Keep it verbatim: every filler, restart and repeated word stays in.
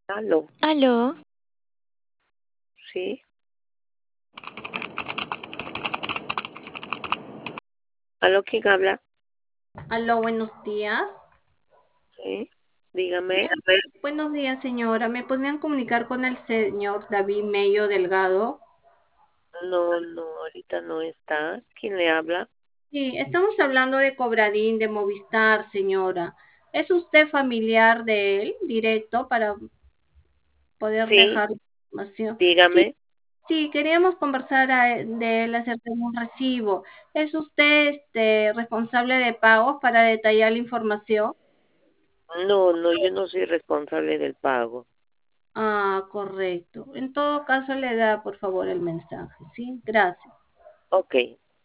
Aló, Aló, sí. Aló, ¿quién habla? Aló, buenos días. Sí, dígame. Buenos días, señora. ¿Me podrían comunicar con el señor David Mello Delgado? No, no, ahorita no está. ¿Quién le habla? Sí, estamos hablando de Cobradín, de Movistar, señora. ¿Es usted familiar de él, directo, para poder Sí, dejar información? Sí, dígame. sí, queríamos conversar a- de él acerca de un recibo. ¿Es usted este, responsable de pagos para detallar la información? No, no, yo no soy responsable del pago. Ah, correcto. En todo caso, le da, por favor, el mensaje, ¿sí? Gracias. Ok,